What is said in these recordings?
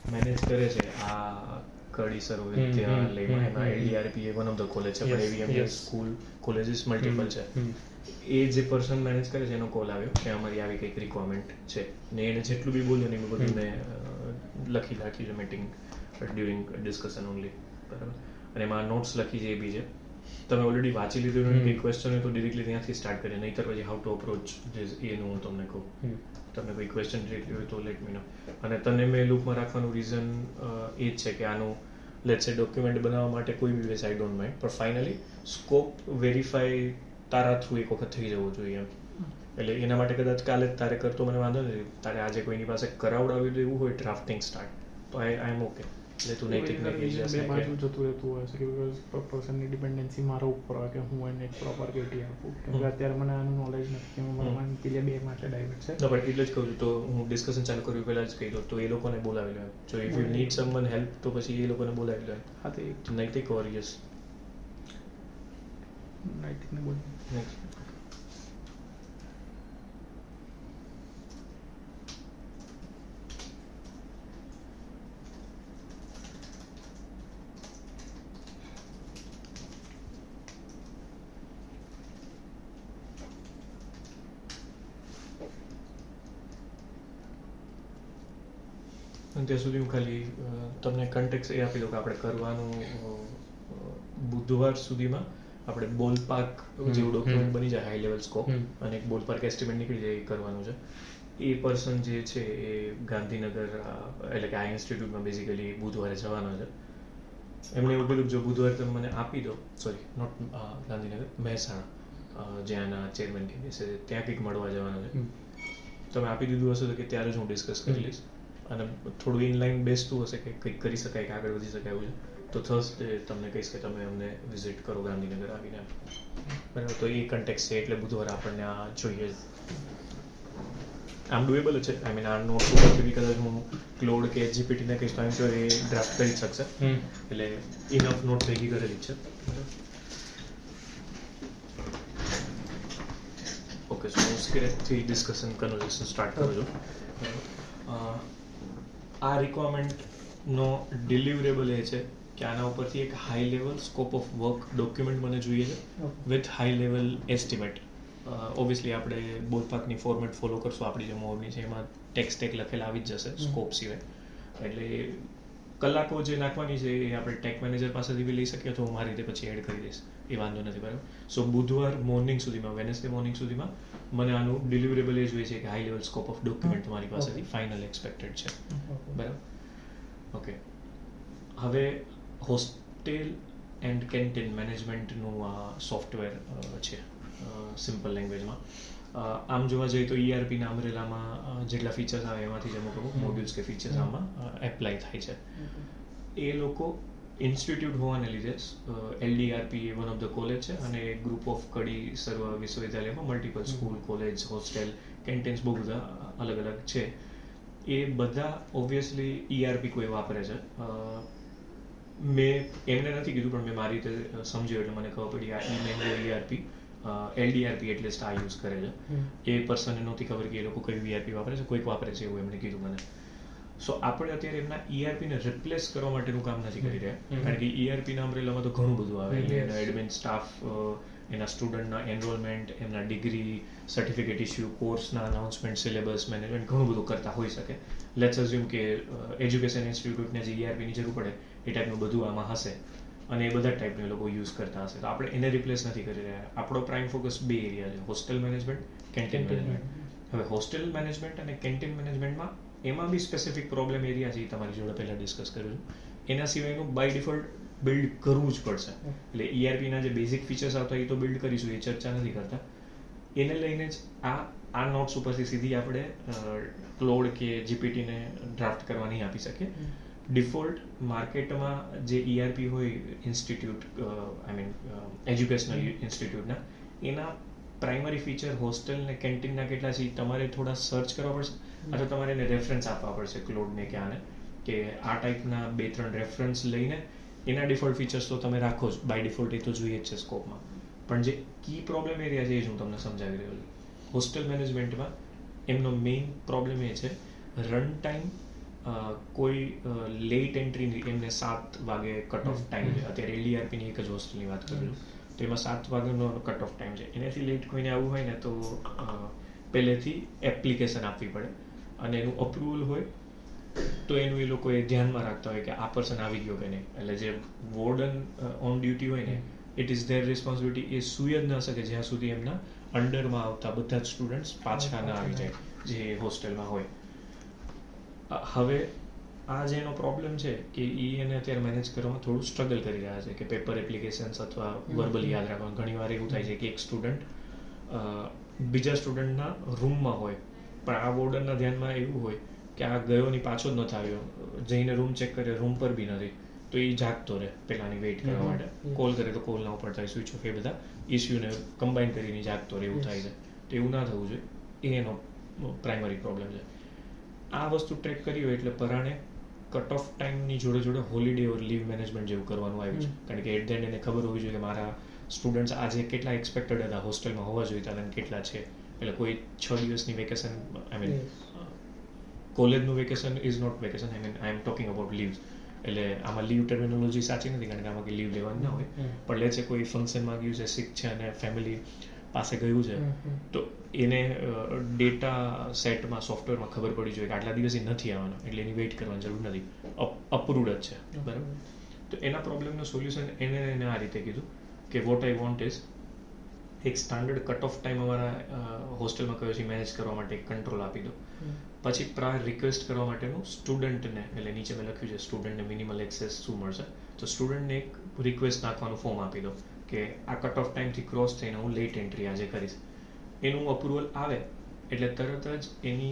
Manage કરે છે આ કડી સર્વવિદ્યાલયમાં, એમાં LDRP એ વન ઓફ ધ કોલેજ છે, પણ AVMS સ્કૂલ કોલેજીસ મલ્ટિપલ છે. એ જે પર્સન મેનેજ કરે છે એનો કોલ આવ્યો કે અમારી આવી કંઈક રિક્વાયરમેન્ટ છે, ને એને જેટલું બી બોલ્યું ને એ બધું મેં લખી છે મીટિંગ ડ્યુરિંગ ડિસ્કશન ઓનલી, બરાબર. અને એમાં નોટ્સ લખી છે એ બી છે. તમે ઓલરેડી વાંચી લીધું ને કંઈ ક્વેશ્ચન હોય તો ડિરેક્ટલી ત્યાંથી સ્ટાર્ટ કરીએ, નહીંતર પછી હાઉ ટુ અપ્રોચ એનું હું તમને કહું. તમને કોઈ ક્વેશ્ચન ડિરેક્ટલી હોય તો લેટ મી નો. અને તને મેં લૂપમાં રાખવાનું રીઝન એ જ છે કે આનું લેટ્સ સે ડોક્યુમેન્ટ બનાવવા માટે કોઈ બી વેસ આઈ ડોન્ટ માઇન્ડ, પણ ફાઇનલી સ્કોપ વેરીફાઈ તારા થ્રુ એક વખત થઈ જવું જોઈએ એમ. એટલે એના માટે કદાચ કાલે જ તારે કરતો મને વાંધો નથી, તારે આજે કોઈની પાસે કરાવડાવી દેવું હોય ડ્રાફ્ટિંગ સ્ટાર્ટ તો આઈ એમ ઓકે. એટલે તું નૈતિક ને કહી જશે કે બાજુ જતું રહેતું હોય છે કે બીકોઝ પર્સનની ડિપેન્ડન્સી મારા ઉપર હોય કે હું એને પ્રોપર કેટી આપું, કેમ કે અત્યારે મને આનું નોલેજ નથી કે મને પેલા બે માટે ડાયવર્ટ છે. ના, પણ એટલે જ કહું છું, તો હું ડિસ્કશન ચાલુ કર્યું પહેલાં જ કહી દઉં તો એ લોકોને બોલાવી લો. જો if you need someone help તો પછી એ લોકોને બોલાવી લો. હા, તો નૈતિક ઓર યસ નૈતિકને બોલ. ત્યાં સુધી હું ખાલી તમને કન્ટેક્સ એ આપી દઉં કે આપણે કરવાનું બુધવાર સુધીમાં આપણે બોલપાર્ક જેવું ડોક્યુમેન્ટ બની જાય, હાઈ લેવલ સ્કોપ, અને એક બોલપાર્ક એસ્ટિમેટ નીકળી જાય, એ કરવાનું છે. એ પર્સન જે છે એ ગાંધીનગર એટલે કે આ ઇન્સ્ટિટ્યૂટમાં બેઝિકલી બુધવારે જવાનો છે. એમને એવું કીધું જો બુધવારે તમે મને આપી દો, સોરી નોટ ગાંધીનગર, મહેસાણા જ્યાંના ચેરમેન કે છે ત્યાં કંઈક મળવા જવાનું છે. તમે આપી દીધું હશે તો કે ત્યારે જ હું ડિસ્કસ કરી લઈશ, અને થોડું ઇનલાઇન બેસતું હશે કે કંઈક કરી શકાય કે આગળ વધી શકાય એવું છે તો થર્સડે તમને કહીશ કે તમે અમને વિઝિટ કરો ગાંધીનગર આવીને, બરાબર. તો એ કન્ટેક્સ છે એટલે બુધવારે આપણને આ જોઈએ. આમ ડુએબલ છે, આઈ મીન આ નોટ ઉપરથી બી કદાચ હું ક્લોડ કે જીપીટીને કહીશ તો એ ડ્રાફ્ટ કરી શકશે, એટલે ઇનફ નોટ ભેગી કરેલી છે. ઓકે, સો હું સ્ક્રેચથી ડિસ્કશન કન્વર્ઝેશન સ્ટાર્ટ કરું છું. આ રિક્વાયરમેન્ટનો ડિલિવરેબલ એ છે કે આના ઉપરથી એક high level scope of work document મને જોઈએ છે with high level estimate. Obviously આપણે બોલપાર્કની ફોર્મેટ ફોલો કરશું, આપણી જે મોડની છે એમાં ટેક લખેલા આવી જ જશે સ્કોપ સિવાય. એટલે કલાકો જે નાખવાની છે એ આપણે ટેક મેનેજર પાસેથી બી લઈ શકીએ, તો હું મારી રીતે પછી એડ કરી દઈશ, એ વાંધો નથી, બરાબર. સો બુધવાર મોર્નિંગ સુધીમાં, વેનસડે મોર્નિંગ સુધીમાં મને આનું ડિલિવરેબલ એ જોઈએ છે કે high level scope of document તમારી પાસેથી ફાઇનલ એક્સપેક્ટેડ છે, બરાબર. ઓકે, હવે હોસ્ટેલ એન્ડ કેન્ટીન મેનેજમેન્ટનું આ સોફ્ટવેર છે સિમ્પલ લેંગ્વેજમાં. આમ જોવા જઈએ તો ERPના અમરેલામાં જેટલા ફીચર્સ આવે એમાંથી જ અમુક મોડ્યુલ્સ કે ફીચર્સ આમાં એપ્લાય થાય છે. એ લોકો ઇન્સ્ટિટ્યૂટ હોવાને લીધે LDRP એ વન ઓફ ધ કોલેજ છે, અને ગ્રુપ ઓફ કડી સર્વ વિશ્વવિદ્યાલયમાં multiple school, college, hostel, canteens બહુ બધા અલગ અલગ છે. એ બધા ઓબ્વિયસલી ERP કોઈ વાપરે છે. મેં એમને નથી કીધું પણ મેં મારી રીતે સમજ્યું એટલે મને ખબર પડી આ ઈમેંગો ERP LDRP એટલીસ્ટ આ યુઝ કરે છે. એ પર્સનને નહોતી ખબર કે એ લોકો કઈ ERP વાપરે છે, કોઈક વાપરે છે એવું એમણે કીધું મને. સો આપણે અત્યારે એમના ERPને રિપ્લેસ કરવા માટેનું કામ નથી કરી રહ્યા, કારણ કે ERPના અમરેલામાં તો ઘણું બધું આવે, એટલે એના એડમિન સ્ટાફ, એના સ્ટુડન્ટના એનરોલમેન્ટ, એમના ડિગ્રી સર્ટિફિકેટ ઇસ્યુ, કોર્સના અનાઉન્સમેન્ટ, સિલેબસ મેનેજમેન્ટ ઘણું બધું કરતા હોઈ શકે. લેટ્સ અઝ્યુમ કે એજ્યુકેશન ઇન્સ્ટિટ્યૂટને જે ERPની જરૂર પડે એ ટાઈપનું બધું આમાં હશે, અને એ બધા ટાઈપના લોકો યુઝ કરતા હશે, તો આપણે એને રિપ્લેસ નથી કરી રહ્યા. આપણો પ્રાઇમ ફોકસ બે એરિયા છે, હોસ્ટેલ મેનેજમેન્ટ, કેન્ટીન મેનેજમેન્ટ. હવે હોસ્ટેલ મેનેજમેન્ટ અને કેન્ટીન મેનેજમેન્ટમાં એમાં બી સ્પેસિફિક પ્રોબ્લેમ એરિયા છે, એ તમારી જોડે પહેલાં ડિસ્કસ કર્યું છે. એના સિવાયનું બાય ડિફોલ્ટ બિલ્ડ કરવું જ પડશે. એટલે ERPના જે બેઝિક ફીચર્સ આવતા એ તો બિલ્ડ કરીશું, એ ચર્ચા નથી કરતા. એને લઈને જ આ નોટ્સ ઉપરથી સીધી આપણે ક્લોડ કે જીપીટીને ડ્રાફ્ટ કરવા નહીં આપી શકીએ. ડિફોલ્ટ માર્કેટમાં જે ERP હોય ઇન્સ્ટિટ્યૂટ, આઈ મીન એજ્યુકેશનલ ઇન્સ્ટિટ્યૂટના, એના પ્રાઇમરી ફીચર હોસ્ટેલ ને કેન્ટીનના કેટલા છે તમારે થોડા સર્ચ કરવા પડશે, અથવા તમારે એને રેફરન્સ આપવા પડશે ક્લોડને કે આને, કે આ ટાઈપના 2-3 રેફરન્સ લઈને એના ડિફોલ્ટ ફીચર્સ તો તમે રાખો જ બાય ડિફોલ્ટ, એ તો જોઈએ જ છે સ્કોપમાં. પણ જે કી પ્રોબ્લેમ એરિયા છે એ જ હું તમને સમજાવી રહ્યો છું. હોસ્ટેલ મેનેજમેન્ટમાં એમનો મેઇન પ્રોબ્લેમ એ છે રન ટાઈમ કોઈ લેટ એન્ટ્રી એમને 7 વાગે કટ ઓફ ટાઈમ છે. અત્યારે LDRPની એક જ હોસ્ટેલની વાત કરું છું, તો એમાં 7 વાગ્યાનો કટ ઓફ ટાઈમ છે. એનાથી લેટ કોઈને આવવું હોય ને તો પહેલેથી એપ્લિકેશન આપવી પડે, અને એનું અપ્રુવલ હોય તો એનું એ લોકો એ ધ્યાનમાં રાખતા હોય કે આ પર્સન આવી ગયો કે નહીં. એટલે જે વોર્ડન ઓન ડ્યુટી હોય ને, ઇટ ઇઝ ધેર રિસ્પોન્સિબિલિટી. એ સૂઈ જ ન શકે જ્યાં સુધી એમના અંડરમાં આવતા બધા જ સ્ટુડન્ટ્સ પાછા ના આવી જાય જે હોસ્ટેલમાં હોય. હવે આ જેનો પ્રોબ્લેમ છે કે એને અત્યારે મેનેજ કરવામાં થોડું સ્ટ્રગલ કરી રહ્યા છે, કે પેપર એપ્લિકેશન્સ અથવા વર્બલ યાદ રાખવાનું. ઘણી વાર એવું થાય છે કે એક સ્ટુડન્ટ બીજા સ્ટુડન્ટના રૂમમાં હોય, પણ આ વોર્ડનના ધ્યાનમાં એવું હોય કે આ ગયો ની પાછો જ નથી આવ્યો, જઈને રૂમ ચેક કરે, રૂમ પર બી નથી, તો એ જાગતો રહે પેલાની વેઇટ કરવા માટે. કોલ કરે તો કોલ ના ઉપડતા હોય, સ્વિચ ઓફ, એ બધા ઇસ્યુને કમ્બાઈન કરીને જાગતો રહે, એવું થાય છે. તો એવું ના થવું જોઈએ, એ એનો પ્રાઇમરી પ્રોબ્લેમ છે. આ વસ્તુ ટ્રેક કરી હોય એટલે પરાણે કટ ઓફ ટાઈમની જોડે જોડે હોલિડે ઓર લીવ મેનેજમેન્ટ જેવું કરવાનું આવ્યું છે. કારણ કે એટ ધ એન્ડ એને ખબર હોવી જોઈએ કે મારા સ્ટુડન્ટ્સ આજે કેટલા એક્સપેક્ટેડ હતા હોસ્ટેલમાં હોવા જોઈએ અને કેટલા છે. એટલે કોઈ 6 દિવસની વેકેશન, આઈ મીન કોલેજનું vacation is not vacation, I am talking about leaves. એટલે આમાં લીવ ટર્મિનોલોજી સાચી નથી, કારણ કે આમાં લીવ લેવાની ના હોય. પણ લે છે કોઈ ફંક્શનમાં ગયું છે, સિક છે અને ફેમિલી પાસે ગયું છે, તો એને ડેટા સેટમાં, સોફ્ટવેરમાં ખબર પડી જોઈએ કે આટલા દિવસથી નથી આવવાનો, એટલે એની વેઇટ કરવાની જરૂર નથી, અપ્રુવડ જ છે. બરાબર. તો એના પ્રોબ્લેમનું સોલ્યુશન એને આ રીતે કીધું કે વોટ આઈ વોન્ટ ઇઝ એક સ્ટાન્ડર્ડ કટ ઓફ ટાઈમ અમારા હોસ્ટેલમાં કયો છે મેનેજ કરવા માટે એક કંટ્રોલ આપી દો. પછી પ્રાયર રિક્વેસ્ટ કરવા માટેનું સ્ટુડન્ટને, એટલે નીચે મેં લખ્યું છે સ્ટુડન્ટને મિનિમલ એક્સેસ શું મળશે, તો સ્ટુડન્ટને એક રિક્વેસ્ટ નાખવાનું ફોર્મ આપી દો કે આ કટ ઓફ ટાઈમથી ક્રોસ થઈને હું લેટ એન્ટ્રી આજે કરીશ. એનું અપ્રુવલ આવે એટલે તરત જ એની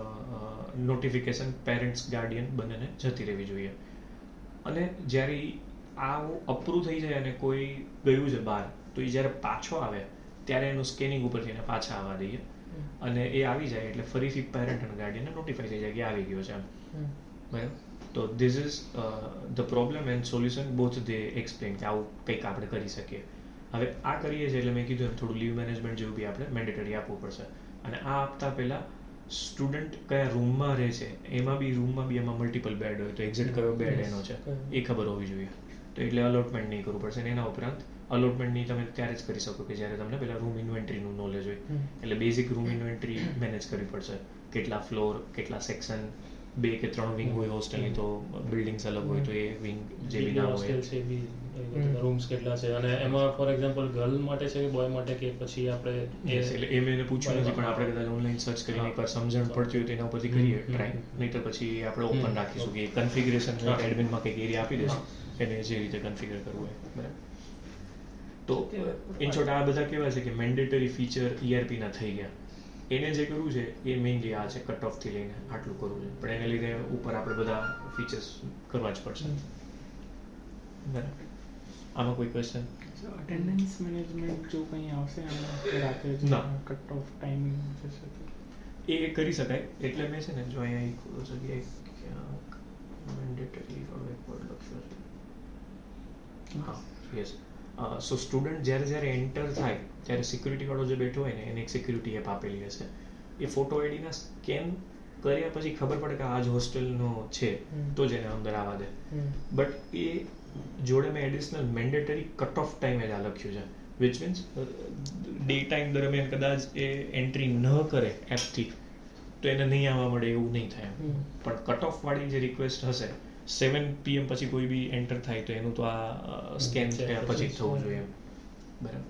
નોટિફિકેશન પેરેન્ટ્સ, ગાર્ડિયન બંનેને જતી રહેવી જોઈએ. અને જ્યારે આ અપ્રૂવ થઈ જાય અને કોઈ ગયું છે બહાર, તો એ જ્યારે પાછો આવે ત્યારે એનું સ્કેનિંગ ઉપરથી એને પાછા આવવા દઈએ, અને એ આવી જાય એટલે ફરીથી પેરેન્ટ અને ગાર્ડિયનને નોટિફાઈ થઈ જાય કે આવી ગયો છે. બરાબર. તો this is the problem and solution both દે એક્સપ્લેન કે આવું કંઈક આપણે કરી શકીએ. હવે આ કરીએ છીએ એટલે મેં કીધું એમ થોડું લીવ મેનેજમેન્ટ જેવું બી આપણે મેન્ડેટરી આપવું પડશે. અને આ આપતા પહેલાં સ્ટુડન્ટ કયા રૂમમાં રહે છે, એમાં બી એમાં મલ્ટિપલ બેડ હોય, તો એક્ઝેક્ટ કયો બેડ એનો છે એ ખબર હોવી જોઈએ. તો એટલે અલોટમેન્ટ નહીં કરવું પડશે. અને એના ઉપરાંત અલોટમેન્ટની તમે ત્યારે જ કરી શકો કે જ્યારે તમને પહેલાં રૂમ ઇન્વેન્ટરીનું નોલેજ હોય. એટલે બેઝિક રૂમ ઇન્વેન્ટરી મેનેજ કરવી પડશે. કેટલા ફ્લોર, કેટલા સેક્શન, 2 કે 3 વિંગ હોય હોસ્ટેલની, તો બિલ્ડિંગ્સ અલગ હોય, તો એ વિંગ જે બી ના હોય, રૂમ્સ કેટલા છે, અને એમાં ફોર એક્ઝામ્પલ ગર્લ માટે છે કે બોય માટે, કે પછી આપણે એટલે એ મેં પૂછ્યું નથી, પણ આપણે કદાચ ઓનલાઈન સર્ચ કરીને એકવાર સમજણ પડતી હોય તો એના ઉપરથી કરીએ ટ્રાય. નહીં તો પછી આપણે ઓપન રાખીશું કે કન્ફિગરેશન એડમિનમાં કંઈક એરિયા આપી દેશું એને જે રીતે કન્ફિગર કરવું હોય. બરાબર. તો ઇન શોર્ટ આ બધા કેવા છે કે મેન્ડેટરી ફીચર ERPના થઈ ગયા. એને જે કરવું છે એ મેઇનલી આ છે, કટ ઓફથી લઈને આટલું કરવું છે, પણ એને લીધે ઉપર આપણે બધા ફીચર્સ કરવા જ પડશે. બરાબર. આમાં કોઈ ક્વેશ્ચન? અટેન્ડન્સ મેનેજમેન્ટ જો કંઈ આવશે આમાં રાતે ના, કટ ઓફ ટાઈમિંગ જશે એ કરી શકાય. એટલે મેં છે ને જો અહીંયા જગ્યાએ મેન્ડેટરી વર્ડ લખ્યો છે. હા, યસ. સો સ્ટુડન્ટ જ્યારે એન્ટર થાય ત્યારે સિક્યુરિટી વાળો જે બેઠો હોય ને એને એક સિક્યુરિટી એપ આપેલી હશે. એ ફોટો આઈડીના સ્કેન કર્યા પછી ખબર પડે કે આ જ હોસ્ટેલનો છે તો જ એને અંદર આવવા દે. બટ એ જોડે મેં એડિશનલ મેન્ડેટરી કટ ઓફ ટાઈમે જ આ લખ્યું છે, વિચ મીન્સ ડે ટાઈમ દરમિયાન કદાચ એ એન્ટ્રી ન કરે એપથી તો એને નહીં આવવા મળે એવું નહીં થાય. પણ કટ ઓફ વાળી જે રિક્વેસ્ટ હશે 7 PM પછી કોઈ બી એન્ટર થાય તો એનું તો આ સ્કેન પછી થવું જોઈએ. બરાબર.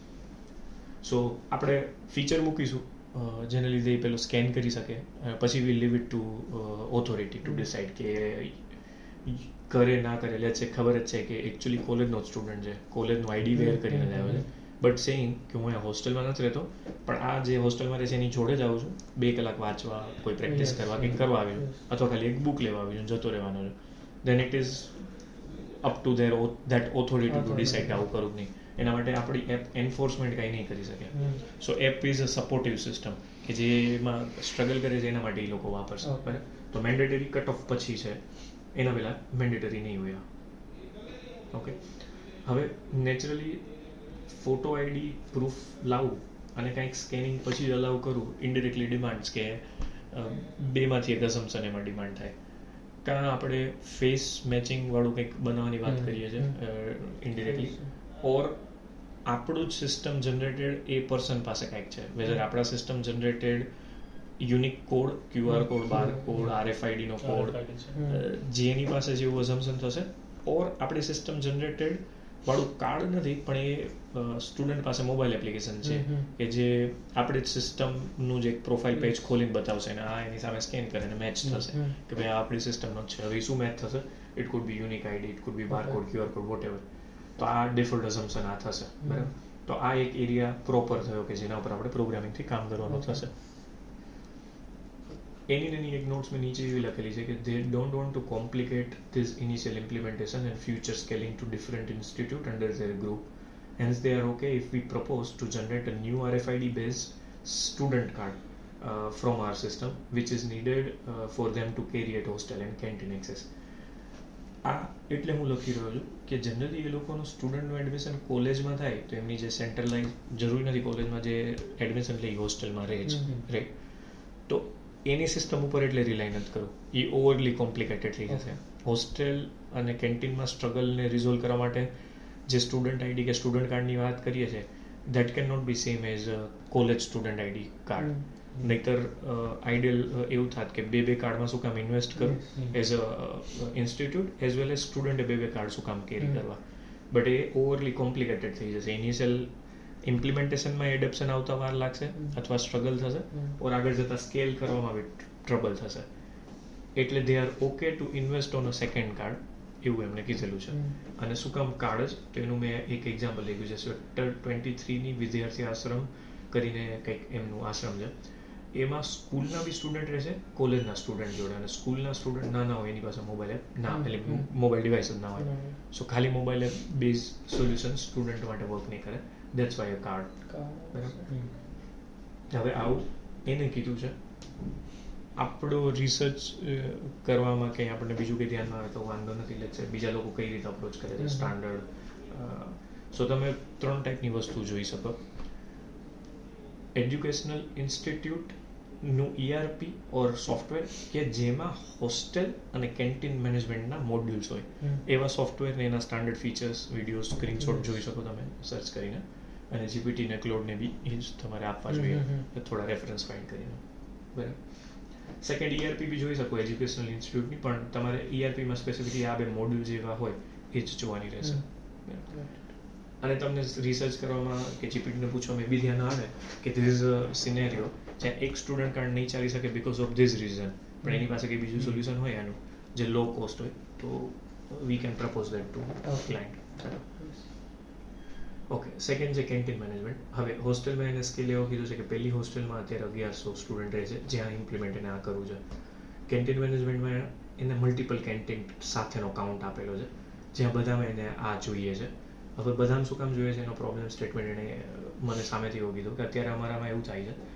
સો આપણે ફીચર મૂકીશું જેને લીધે એ પેલું સ્કેન કરી શકે, પછી we leave it to authority to decide કે કરે ના કરે. લે છે ખબર જ છે કે એકચ્યુઅલી કોલેજનો જ સ્ટુડન્ટ છે, કોલેજનું આઈડી વેર કરીને જ આવ્યો છે, બટ સેઇંગ કે હું અહીંયા હોસ્ટેલમાં નથી રહેતો, પણ આ જે હોસ્ટેલમાં રહે છે એની જોડે જ આવું છું 2 કલાક વાંચવા, કોઈ પ્રેક્ટિસ કરવા, કંઈક કરવા આવ્યું, અથવા ખાલી એક બુક લેવા આવ્યું, જતો રહેવાનો છે, then it is up to that authority to decide આવું કરું નહીં. એના માટે આપણી એપ એન્ફોર્સમેન્ટ કાંઈ નહીં કરી શકે. So app is a supportive system કે જેમાં સ્ટ્રગલ કરે છે એના માટે એ લોકો વાપરશે. બરાબર. તો મેન્ડેટરી કટ ઓફ પછી છે, એના પહેલાં મેન્ડેટરી નહીં હોય. ઓકે. હવે નેચરલી ફોટો આઈડી પ્રૂફ લાવવું અને કાંઈક સ્કેનિંગ પછી જ અલાઉ કરવું ઇનડિરેક્ટલી ડિમાન્ડ્સ કે બેમાંથી એક અસમ્પશન એમાં ડિમાન્ડ થાય. ત્યાં આપણે ફેસ મેચિંગ વાળું કંઈક બનાવવાની વાત કરીએ છીએ ઇનડિરેક્ટલી, ઓર આપણું જ સિસ્ટમ જનરેટેડ એ પર્સન પાસે કંઈક છે, વેધર આપણા system generated unique code, QR code, bar code, RFID નો કોડ, જેની પાસે જેવું અઝમ્પશન થશે, ઓર આપણી સિસ્ટમ જનરેટેડ વાળું કાર્ડ નથી પણ એ સ્ટુડન્ટ પાસે મોબાઈલ એપ્લિકેશન છે કે જે આપણે સિસ્ટમનું જે એક પ્રોફાઇલ પેજ ખોલીને બતાવશે અને આ એની સામે સ્કેન કરીને મેચ થશે કે ભાઈ આ આપણી સિસ્ટમનો જ છે. હવે શું મેચ થશે? It could be unique ID, it could be bar code, QR code, whatever. તો આ ડિફોલ્ટ અઝમ્પશન આ થશે, બરાબર. તો આ એક એરિયા પ્રોપર થયો કે જેના ઉપર આપણે પ્રોગ્રામિંગથી કામ કરવાનું થશે. એની એક નોટ્સ મેં નીચે એવી લખેલી છે કે they don't want to complicate this initial implementation and future scaling to different institute under their group. Hence they are okay if we propose to generate a new RFID based student card from our system which is needed for them to carry at hostel and canteen access. આ એટલે હું લખી રહ્યો છું કે generally એ લોકોનું સ્ટુડન્ટનું admission કોલેજમાં થાય તો એમની જે સેન્ટ્રલાઇઝ જરૂરી નથી કોલેજમાં જે એડમિશન લે હોસ્ટેલમાં રહે છે, રાઈટ. તો એની સિસ્ટમ ઉપર એટલે રિલાય નથી કરવું, એ ઓવરલી કોમ્પ્લિકેટેડ થઈ જશે. હોસ્ટેલ અને કેન્ટીનમાં સ્ટ્રગલને રિઝોલ્વ કરવા માટે જે સ્ટુડન્ટ ID કે સ્ટુડન્ટ કાર્ડની વાત કરીએ છીએ that can not be same as college student ID card. નહીતર આઈડિયલ એવું થાત કે બે કાર્ડમાં શું કામ ઇન્વેસ્ટ કરું as a institute as well as સ્ટુડન્ટે બે કાર્ડ શું કામ કેરી કરવા. બટ એ ઓવરલી કોમ્પ્લિકેટેડ થઈ જશે. ઇનિશિયલ ઇમ્પ્લિમેન્ટેશનમાં એડપ્શન આવતા વાર લાગશે અથવા સ્ટ્રગલ થશે, ઓર આગળ જતાં સ્કેલ કરવામાં બી ટ્રબલ થશે. એટલે they are okay to invest on a second card, એવું એમને કીધેલું છે. અને શું કામ કાર્ડ જ, તો એનું મેં એક એક્ઝામ્પલ લીધું છે. સેક્ટર 23ની વિદ્યાર્થી આશ્રમ કરીને કંઈક એમનું આશ્રમ છે. એમાં સ્કૂલના બી સ્ટુડન્ટ રહેશે, કોલેજના સ્ટુડન્ટ જોડે. અને સ્કૂલના સ્ટુડન્ટ ના હોય એની પાસે મોબાઈલ એપ ના, એટલે મોબાઈલ ડિવાઇસ જ ના હોય. સો ખાલી mobile app base solution student માટે વર્ક નહીં કરે. That's why a card. હવે આવું એને કીધું છે. આપણો રિસર્ચ કરવામાં કંઈ આપણને બીજું કંઈ ધ્યાનમાં આવે તો વાંધો નથી. લેક્ચર બીજા લોકો કઈ રીતે અપ્રોચ કરે છે સ્ટાન્ડર્ડ. સો તમે 3 ટાઈપની વસ્તુ જોઈ શકો. એજ્યુકેશનલ ઇન્સ્ટિટ્યૂટનું ERP ઓર સોફ્ટવેર કે જેમાં હોસ્ટેલ અને કેન્ટીન મેનેજમેન્ટના મોડ્યુલ્સ હોય એવા સોફ્ટવેર ને એના સ્ટાન્ડર્ડ ફીચર્સ, વિડીયો, સ્ક્રીનશોટ જોઈ શકો તમે સર્ચ કરીને. અને GPT ને ક્લાઉડને બી એ જ તમારે આપવા જોઈએ થોડા રેફરન્સ ફાઇન્ડ કરીને, બરાબર. સેકન્ડ ERP બી જોઈ શકો એજ્યુકેશનલ ઇન્સ્ટિટ્યૂટની, પણ તમારે ERPમાં સ્પેસિફિકલી આ બે મોડ્યુલ જેવા હોય એ જ જોવાની રહેશે. અને તમને રિસર્ચ કરવામાં કે GPTને પૂછવામાં એ બી ધ્યાન આવે કે ધીસ ઇઝ અ સિનેરિયો જ્યાં એક સ્ટુડન્ટ કાર્ડ નહીં ચાલી શકે બીકોઝ ઓફ ધીસ રીઝન, પણ એની પાસે કંઈ બીજું સોલ્યુશન હોય આનું જે લો કોસ્ટ હોય, તો we can propose that to client. Okay, second છે કેન્ટીન મેનેજમેન્ટ. હવે હોસ્ટેલમાં એને સ્કેલ એવો કીધું છે કે પહેલી હોસ્ટેલમાં અત્યારે 1100 સ્ટુડન્ટ રહે છે જ્યાં ઇમ્પ્લિમેન્ટ એને આ કરવું છે. કેન્ટીન મેનેજમેન્ટમાં એને મલ્ટિપલ કેન્ટીન સાથેનો કાઉન્ટ આપેલો છે જ્યાં બધામાં એને આ જોઈએ છે. હવે બધામાં શું કામ જોઈએ છે એનો પ્રોબ્લેમ સ્ટેટમેન્ટ એણે મને સામેથી એવું કીધું કે અત્યારે અમારામાં એવું થાય છે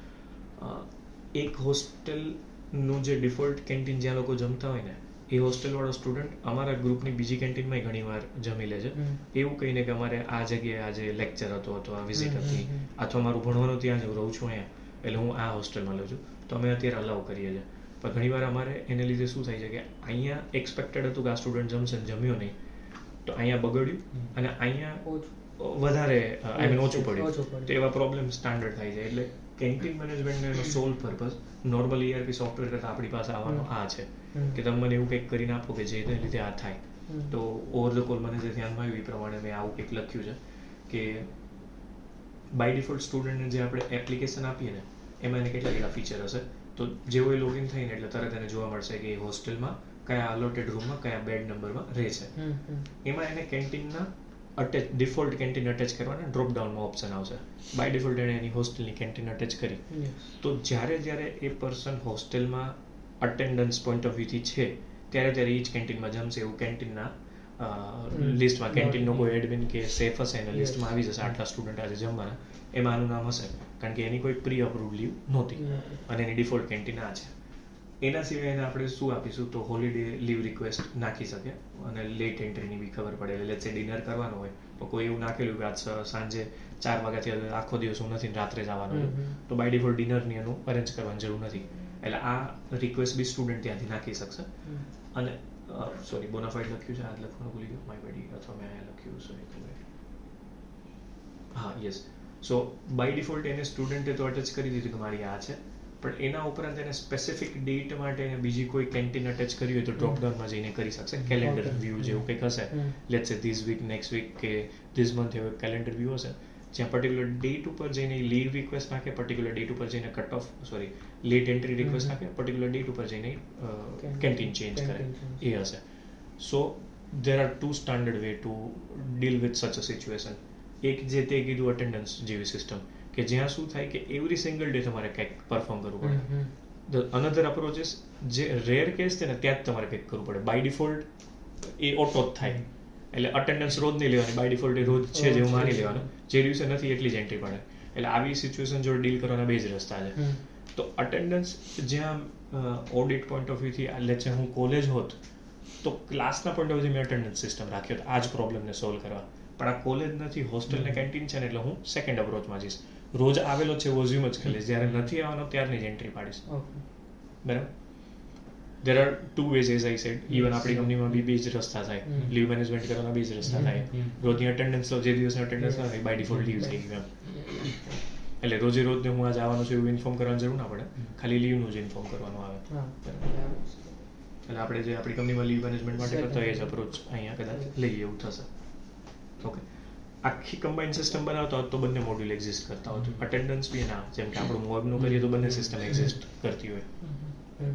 એક હોસ્ટેલનું જે ડિફોલ્ટ કેન્ટીન જ્યાં લોકો જમતા હોય ને એ હોસ્ટેલવાળો સ્ટુડન્ટ અમારા ગ્રુપની બીજી કેન્ટીનમાં ઘણી વાર જમી લે છે. એવું કહીને કે અમારે આ જગ્યાએ આજે લેક્ચર હતો અથવા વિઝિટ હતી અથવા મારું ભણવાનું ત્યાં જ રહું છું અહીંયા, એટલે હું આ હોસ્ટેલમાં લઉં છું, તો અમે અત્યારે અલાઉ કરીએ છીએ. પણ ઘણીવાર અમારે એને લીધે શું થાય છે કે અહીંયા એક્સપેક્ટેડ હતું કે આ સ્ટુડન્ટ જમશે ને જમ્યો નહીં, તો અહીંયા બગડ્યું અને અહીંયા વધારે ઓછું પડ્યું, તો એવા પ્રોબ્લેમ સ્ટાન્ડર્ડ થાય છે. એટલે કેન્ટીન મેનેજમેન્ટનો એનો sole purpose normal ERP software કરતાં આપણી પાસે આવવાનો આ છે કે તમે મને એવું કંઈક કરીને આપો કે જેને લીધે આ થાય. તો ઓવર ધ કોલ મને જે ધ્યાનમાં આવ્યું એ પ્રમાણે મેં આવું કંઈક લખ્યું છે કે બાય ડિફોલ્ટ સ્ટુડન્ટને જે આપણે એપ્લિકેશન આપીએ ને એમાં એને કેટલા ફીચર હશે, તો જેવો એ લોગિન થઈને એટલે તરત એને જોવા મળશે કે એ હોસ્ટેલમાં કયા અલોટેડ રૂમમાં કયા બેડ નંબરમાં રહે છે. એમાં એને કેન્ટીનના ડિફોલ્ટ કેન્ટીન અટેચ કરવાના ડ્રોપ ડાઉનમાં ઓપ્શન આવશે. બાય ડિફોલ્ટ એણે એની હોસ્ટેલની કેન્ટીન અટેચ કરી, તો જ્યારે એ પર્સન હોસ્ટેલમાં અટેન્ડન્સ પોઈન્ટ ઓફ વ્યૂથી છે ત્યારે એ જ કેન્ટીનમાં જમશે એવું કેન્ટીનના લિસ્ટમાં કેન્ટીનનો કોઈ એડમિન કે સેફ હશે એના લિસ્ટમાં આવી જશે આટલા સ્ટુડન્ટ આજે જમવાના, એમાં આનું નામ હશે કારણ કે એની કોઈ પ્રી અપ્રુવડ લીવ નહોતી અને એની ડિફોલ્ટ કેન્ટીન આ છે. એના સિવાય એને આપણે શું આપીશું તો હોલિડે લીવ રિક્વેસ્ટ નાખી શકે અને લેટ એન્ટ્રીની બી ખબર પડે. એટલે લેટ્સ સે ડિનર કરવાનો હોય તો કોઈ એવું નાખેલું કે આજ સાંજે 4 વાગ્યાથી આખો દિવસ હું નથી રાત્રે જ આવવાનું, તો બાય ડિફોલ્ટ ડિનરની એનું અરેન્જ કરવાની જરૂર નથી. એટલે આ રિક્વેસ્ટ બી સ્ટુડન્ટ ત્યાંથી નાખી શકશે. અને સોરી બોનાફાઇડ લખ્યું છે, આ લખવાનું ભૂલી ગયો, માય બેડી, અથવા મેં અહીંયા લખ્યું સોરી. હા યસ. સો બાય ડિફોલ્ટ એને સ્ટુડન્ટે તો અટેચ કરી દીધું કે મારી આ છે, પણ એના ઉપરાંત એને સ્પેસિફિક ડેટ માટે એને બીજી કોઈ કેન્ટીન અટેચ કરી હોય તો ડ્રોપડાઉનમાં જઈને કરી શકશે. કેલેન્ડર વ્યૂ જેવું કંઈક હશે, let's say this week, next week કે ધીસ મંથ એવો કેલેન્ડર વ્યૂ હશે, જ્યાં પર્ટિક્યુલર ડેટ ઉપર જઈને લીવ રિક્વેસ્ટ નાખે, પર્ટિક્યુલર ડેટ ઉપર જઈને cut off late entry request નાખે, પર્ટિક્યુલર ડેટ ઉપર જઈને કેન્ટીન ચેન્જ કરે, એ હશે. સો there are two standard way to deal with such a situation. એક જે તે કીધું અટેન્ડન્સ જેવી સિસ્ટમ, કે જ્યાં શું થાય કે એવરી સિંગલ ડે તમારે કંઈક પરફોર્મ કરવું પડે. ધ અનધર અપ્રોચ ઇઝ જે રેર કેસ છે ને ત્યાં જ તમારે કંઈક કરવું પડે. બાય ડિફોલ્ટ એ ઓટો જ થાય, એટલે અટેન્ડન્સ રોજ નહીં લેવાની, બાય ડિફોલ્ટ એ રોજ છે જેવું માની લેવાનું, જે દિવસે નથી એટલી જ એન્ટ્રી પડે. એટલે આવી સિચ્યુએશન જોડે ડીલ કરવાના બે જ રસ્તા છે. તો અટેન્ડન્સ જ્યાં ઓડિટ પોઈન્ટ ઓફ વ્યૂથી લેટ્સ સે હું કોલેજ હોત તો ક્લાસના પોઈન્ટ ઓફ વ્યૂથી મેં અટેન્ડન્સ સિસ્ટમ રાખ્યો આ જ પ્રોબ્લેમને સોલ્વ કરવા. પણ આ કોલેજ નથી, હોસ્ટેલ ને કેન્ટીન છે ને, એટલે હું સેકન્ડ અપ્રોચમાં જઈશ. રોજ આવેલો છે એવો ઝ્યુમ જ કરી લઈશ, જ્યારે નથી આવવાનો ત્યારની જ એન્ટ્રી પાડીશ. બરાબર. there are two ways as I said. Even આપણી કંપનીમાં બી જ રસ્તા થાય, લીવ મેનેજમેન્ટ કરવાના બી જ રસ્તા થાય. રોજની અટેન્ડન્સ લો, જે દિવસની અટેન્ડન્સ ના થાય બાય ડિફોલ્ટ લીવ થઈ ગયું એમ. એટલે રોજે રોજને હું આજે આવવાનું છે એવું ઇન્ફોર્મ કરવાની જરૂર ના પડે, ખાલી લીવનું જ ઇન્ફોર્મ કરવાનું આવે. એટલે આપણે જે આપણી કંપનીમાં લીવ મેનેજમેન્ટ માટે કરતા હોય એ જ અપ્રોચ અહીંયા કદાચ લઈએ એવું થશે. ઓકે. આખી કમ્બાઇન સિસ્ટમ બનાવતા હોત તો બંને મોડ્યુલ એક્ઝિસ્ટ કરતા હોત. અટેન્ડન્સ બી ના, જેમ કે આપણું મોબનું કરીએ તો બંને સિસ્ટમ એક્ઝિસ્ટ કરતી હોય.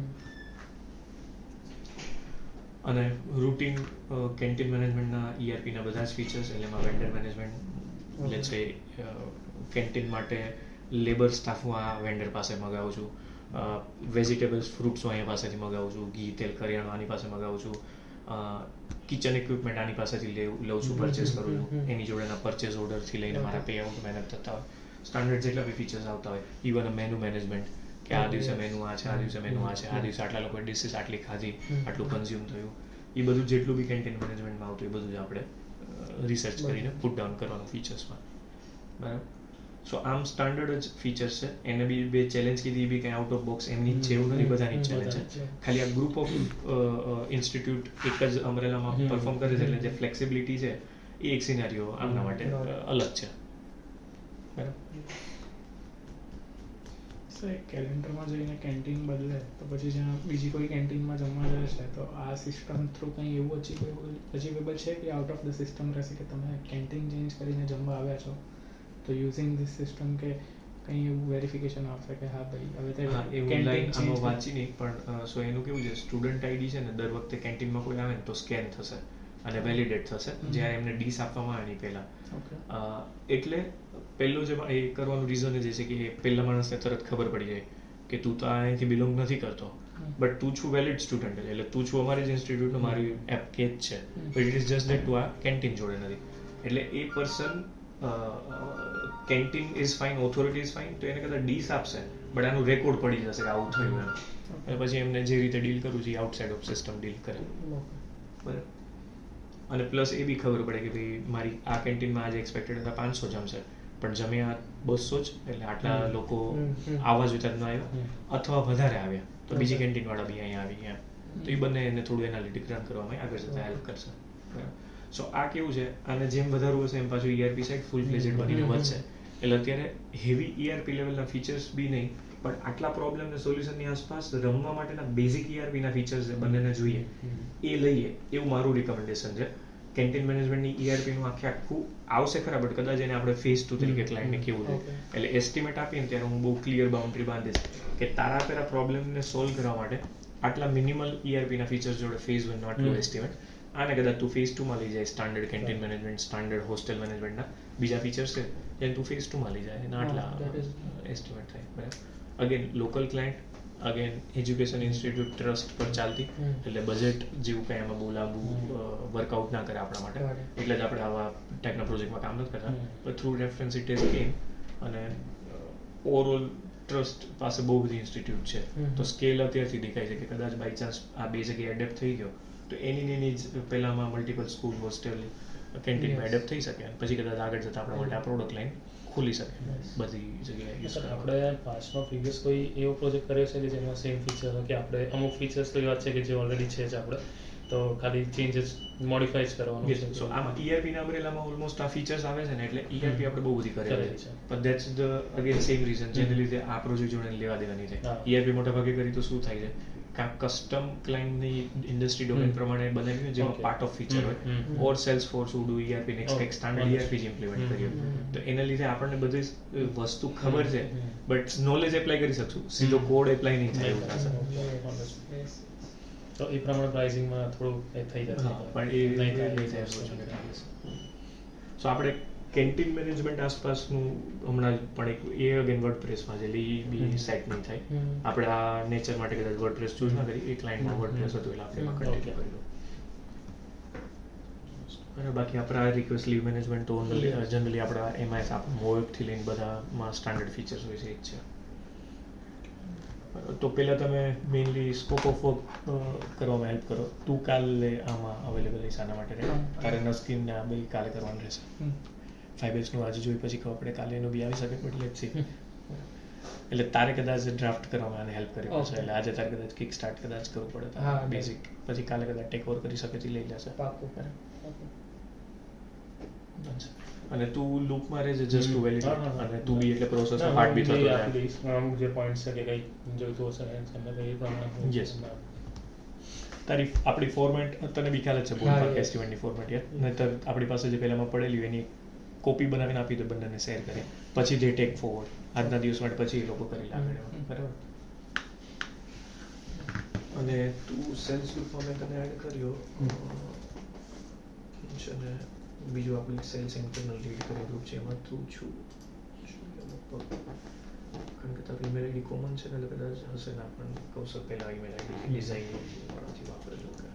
અને રૂટીન કેન્ટીન મેનેજમેન્ટના ERPના બધા જ ફીચર્સ, એટલે એમાં vendor management, let's say canteen માટે લેબર સ્ટાફ હું આ વેન્ડર પાસે મગાવું છું, વેજીટેબલ્સ ફ્રૂટ્સ હું અહીંયા પાસેથી મગાવું છું, ઘી તેલ કરિયાણું આની પાસે મગાવું છું, કિચન ઇક્વિપમેન્ટ આની પાસેથી લઉં છું, પરચેસ કરું છું, એની જોડેના પરચેસ ઓર્ડરથી લઈને મારા પે આઉટ મેનેજ થતા હોય. સ્ટાન્ડર્ડ જેટલા બી ફીચર્સ આવતા હોય, ઇવન મેનુ મેનેજમેન્ટ, કે આ દિવસે મેનુ આ છે, આ દિવસે મેનુ આ છે, આ દિવસે આટલા લોકો ડિશિસ આટલી ખાધી, આટલું કન્ઝ્યુમ થયું, એ બધું જેટલું બી કેન્ટીન મેનેજમેન્ટમાં આવતું એ બધું જ આપણે રિસર્ચ કરીને પુટ ડાઉન કરવાનું ફીચર્સમાં. બરાબર. સો આમ સ્ટાન્ડર્ડ જ ફીચર્સ છે. એને બી બે ચેલેન્જ કીધી, બી કંઈ આઉટ ઓફ બોક્સ એમની જ છે એવું નથી, બધાની જ ચેલેન્જ છે. ખાલી આ ગ્રુપ ઓફ ઇન્સ્ટિટ્યૂટ એક જ અમરેલામાં પરફોર્મ કરે છે, એટલે જે ફ્લેક્સિબિલિટી છે એ એક સિનારીઓ આમના માટે અલગ છે. બરાબર. કેલેન્ડરમાં જઈને કેન્ટીન બદલે તો પછી જ્યાં બીજી કોઈ કેન્ટીનમાં જમવા જાય છે તો આ સિસ્ટમ થ્રુ કંઈ એવું અચીવેબલ છે કે આઉટ ઓફ ધ સિસ્ટમ રહેશે કે તમે કેન્ટીન ચેન્જ કરીને જમવા આવ્યા છો તો યુઝિંગ ધીસ સિસ્ટમ કે કંઈ એવું વેરિફિકેશન આવશે કે હા ભાઈ હવે તે એવું લાઈક આમાં વાંચી નહીં, પણ સો એનું કેવું છે, સ્ટુડન્ટ આઈડી છે ને દર વખતે કેન્ટીનમાં કોઈ આવે ને તો સ્કેન થશે અને વેલિડેટ થશે જ્યારે એમને ડીશ આપવામાં આવે નહીં પહેલાં. એટલે પહેલું જે એ કરવાનું રીઝન જ છે કે પહેલા માણસને તરત ખબર પડી જાય કે તું તો અહીંથી બિલોંગ નથી કરતો, બટ તું છું વેલિડ સ્ટુડન્ટ, એટલે તું છું અમારી જ ઇન્સ્ટિટ્યૂટનો મારી એપ કે જ છે, but it is just that તું આ કેન્ટીન જોડે નથી. એટલે એ person canteen is fine, authority is fine, તો એને કદાચ ડીશ આપશે બટ આનું રેકોર્ડ પડી જશે કે આવું થયું એમ, અને પછી એમને જે રીતે ડીલ કરવું છે આઉટસાઇડ ઓફ સિસ્ટમ ડીલ કરે. બરાબર. અને પ્લસ એ બી ખબર પડે કે ભાઈ મારી આ કેન્ટીનમાં આજે એક્સપેક્ટેડ હતા 500 જમશે, પણ જમ્યા 200 જ, એટલે આટલા લોકો આવા જ વિચાર ન આવ્યા અથવા વધારે આવ્યા તો બીજી કેન્ટીનવાળા બી અહીંયા આવી ગયા, તો એ બંને એને થોડું એનાલિટિક રન કરવામાં આગળ જતાં હેલ્પ કરશે. સો આ કેવું છે, આને જેમ વધારવું હશે એમ પાછું ERP સાઇડ ફૂલ ફ્લેજેડ બનીને વધશે. એટલે અત્યારે હેવી ERP લેવલના ફીચર્સ બી નહીં, પણ આટલા પ્રોબ્લેમને સોલ્યુશનની આસપાસ રમવા માટેના બેઝિક ERPના ફીચર્સ બંનેને જોઈએ એ લઈએ એવું મારું રિકમેન્ડેશન છે. કેન્ટીન મેનેજમેન્ટની ERPનું આખું આવશે ખરા, બટ કદાચ એને આપણે ફેઝ 2 તરીકે ક્લાયન્ટને કેવું છે, એટલે એસ્ટિમેટ આપીએ ને ત્યારે હું બહુ ક્લિયર બાઉન્ડ્રી બાંધીશ કે તારા પેલા પ્રોબ્લેમને સોલ્વ કરવા માટે આટલા મિનિમલ ERPના ફીચર્સ જોડે ફેઝ 1 નો આટલું એસ્ટિમેટ, આને કદાચ તું ફેઝ 2 માં લઈ જાય, standard canteen management, standard hostel મેનેજમેન્ટના બીજા ફીચર્સ છે જેને તું ફેઝ 2 માં લઈ જાય, એના આટલા એસ્ટિમેટ થાય. બરાબર. Again local client, again education institute trust પર ચાલતી, એટલે બજેટ જેવું કંઈ એમાં બહુ લાંબુ વર્કઆઉટ ના કરે આપણા માટે, એટલે જ આપણે આવા ટાઈપના પ્રોજેક્ટમાં કામ નથી કરતા. પણ through reference it is game, અને ઓવરઓલ ટ્રસ્ટ પાસે બહુ બધી ઇન્સ્ટિટ્યૂટ છે, તો સ્કેલ અત્યારથી દેખાય છે કે કદાચ બાય ચાન્સ આ બે જગ્યાએ એડેપ્ટ થઈ ગયો તો એની જ પહેલામાં મલ્ટિપલ સ્કૂલ, હોસ્ટેલ, કેન્ટીનમાં એડેપ્ટ થઈ શકે, અને પછી કદાચ આગળ જતાં આપણા માટે આ પ્રોડક્ટ લાઈન ખુલી શકે બધી જગ્યાએ. આપણે પાસ્ટમાં પ્રીવિયસ કોઈ એવો પ્રોજેક્ટ કર્યો છે કે જેમાં સેમ ફીચર કે આપણે અમુક ફીચર્સ તો એવા છે કે જે ઓલરેડી છે જ આપણે તો ખાલી ચેન્જીસ મોડિફાઈ જ કરવાનું Yes, so આમાં ERP ના અમરેલામાં ઓલમોસ્ટ આ ફીચર્સ આવે છે ને એટલે ERP આપણે બહુ બધી કરેલી કરેલી છે છે. પણ that's the again same reason જેને લીધે આ પ્રોજેક્ટ જોડે લેવા દેવાની છે. હા. ERP મોટા ભાગે કરી તો શું થાય છે કાં કસ્ટમ ક્લાયન્ટની ઇન્ડસ્ટ્રી ડોમેન પ્રમાણે બનાવ્યું હોય જેમાં Okay. પાર્ટ ઓફ ફીચર હોય or Salesforce would do ERP next કંઈક સ્ટાન્ડર્ડ ERP જ ઇમ્પ્લિમેન્ટ કર્યું તો એના લીધે આપણને બધી વસ્તુ ખબર છે બટ નોલેજ એપ્લાય કરી શકશું સીધો કોડ એપ્લાય નહીં થાય એવું થશે. તો એ પ્રમાણે પ્રાઇસિંગમાં થોડું એ થઈ જશે પણ એ નહીં થાય સો આપણે કેન્ટીન મેનેજમેન્ટ આસપાસનું હમણાં પણ એક એ અગેન વર્ડપ્રેસમાં છે એટલે એ બી સેટ નહીં થાય. આપણે આ નેચર માટે કદાચ વર્ડપ્રેસ ચૂઝ ના કરી એ ક્લાયન્ટમાં વર્ડપ્રેસ હતું એટલે આપણે એમાં કન્ટિન્યુ કરી દો. અને બાકી આપણા રિક્વેસ્ટ લીવ મેનેજમેન્ટ તો જનરલી આપણા એમાં મોએપથી લઈને બધામાં સ્ટાન્ડર્ડ ફીચર્સ હોય છે એ જ છે. તો પહેલાં તમે મેઇનલી સ્કોપ ઓફ વર્ક કરવામાં હેલ્પ કરો. તું કાલે આમાં અવેલેબલ રહીશ આના માટે રહે તારે નસ્કીન ને આ બે કાલે કરવાનું રહેશે. 5 days આજે જોઈ પછી ખબર પડે કાલે એનું બી આવી શકે બટ લેટ્સ સી. એટલે તારે કદાચ ડ્રાફ્ટ કરવામાં આને હેલ્પ કરી પડશે એટલે આજે તારે કદાચ કિક સ્ટાર્ટ કદાચ કરવું પડે બેઝિક પછી કાલે કદાચ ટેક ઓવર કરી શકે લઈ લેશે. અને તું લૂપમાં રહેજે જસ્ટ ટુ વેલિડેટ અને તું બી એટલે પ્રોસેસ પાર્ટ બી થતો જાય. અમુક જે પોઈન્ટ્સ છે કે કંઈ જોઈતું હશે એ પ્રમાણે Yes. તારી આપણી ફોર્મેટ તને બી ખ્યાલ જ છે બોલપાર્ક એસ્ટિમેટની ફોર્મેટ યાર નહીતર આપણી પાસે જે પહેલામાં પડેલી હોય એની કોપી બનાવીને આપી દો બંનેને શેર કરીએ પછી જે ટેક ફોરવર્ડ આજના દિવસ માટે પછી એ લોકો કરી લાગે બરાબર. અને તું સેલ્સ ગ્રુપમાં મેં તને એડ કર્યો અને બીજું આપણું સેલ્સ ઇન્ટરનલ લીડ કરી ગ્રુપ છે એમાં તું છું કારણ કે તારું ઈમેલ આઈડી કોમન છે ને એટલે કદાચ હશે ને આપણને કૌશલ પહેલાં ઈમેલ આઈડી ડિઝાઇન વાળાથી વાપરેલું કે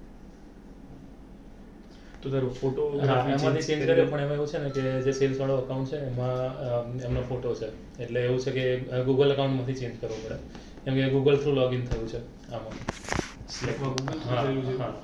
તો તારો ફોટો એમાંથી ચેન્જ કર્યો પણ એમાં એવું છે ને કે જે સેલ્સ વાળો અકાઉન્ટ છે એમાં એમનો ફોટો છે એટલે એવું છે કે ગૂગલ અકાઉન્ટમાંથી ચેન્જ કરવો પડે કેમ કે ગૂગલ થ્રુ લોગિન થયું છે આમાં સ્લેકમાં ગૂગલ હા